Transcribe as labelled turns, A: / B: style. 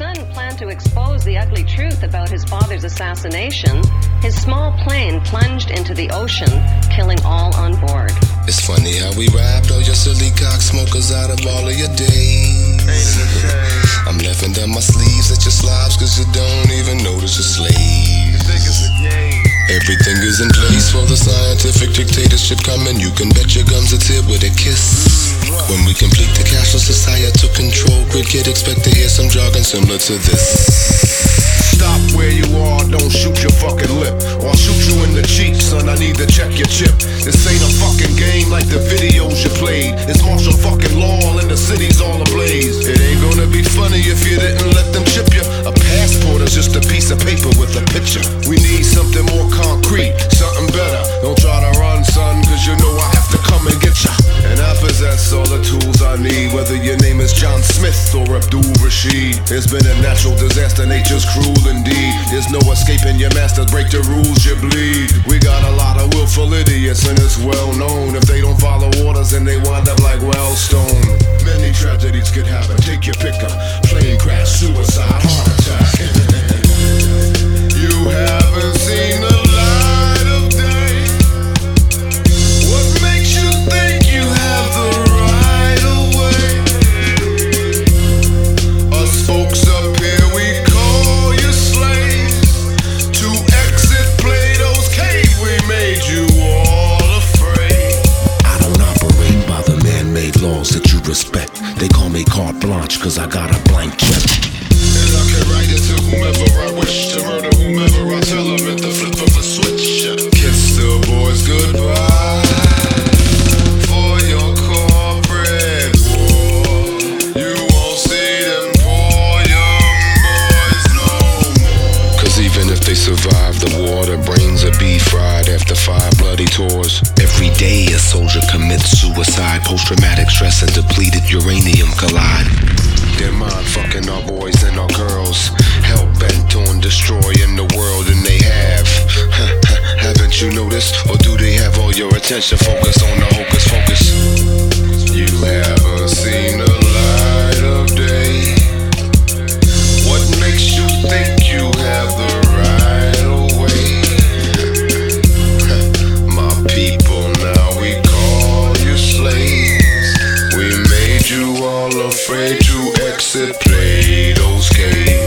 A: son planned to expose the ugly truth about his father's assassination, his small plane plunged into the ocean, killing all on board.
B: It's funny how we robbed all your silly cock smokers out of all of your days. I'm laughing down my sleeves at your slobs cause you don't even notice you're slaves. Everything is in place for the scientific dictatorship coming. You can bet your gums it's here with a kiss. When we complete the cashless society control grid, kid, expect to hear some jargon similar to this.
C: Stop where you are, don't shoot your fucking lip. Or I'll shoot you in the cheek, son, I need to check your chip. This ain't a fucking game like the videos you played. It's martial fucking law and the city's all ablaze. It ain't gonna be funny if you didn't let them chip you. A passport is just a piece of paper with a picture. We need something more concrete, something better. Don't try to run, son, cause you know I have to come and get ya. And I possess all the tools I need, whether your name is John Smith or Abdul Rashid. It's been a natural disaster, nature's cruel indeed. There's no escaping your masters, break the rules, you bleed. We got a lot of willful idiots and it's well known. If they don't follow orders then they wind up like Wellstone. Many tragedies could happen, take your pick up. Plane crash, suicide, heart attack. You haven't seen the light of day. What makes you think you have the right of way? Us folks up here, we call you slaves. To exit Plato's cave, we made you all afraid.
D: I don't operate by the man-made laws that you respect. They call me carte blanche cause I got a blank check.
C: And I can write it to whomever I wish, to murder whomever I tell them at the flip of a switch. Kiss the boys goodbye for your corporate war. You won't see them poor young boys no more.
B: Cause even if they survive the war, their brains will be fried after 5 bloody tours.
D: Every day a soldier commits suicide. Post-traumatic stress and depleted uranium collide.
B: They're mind fucking our boys and our girls, hell bent on destroying the world, and they have. Haven't you noticed? Or do they have all your attention focused on the hocus pocus?
C: You haven't seen the light of day. What makes you think you have the right of way? My people, now we call you slaves. We made you all afraid to exit Plato's cave.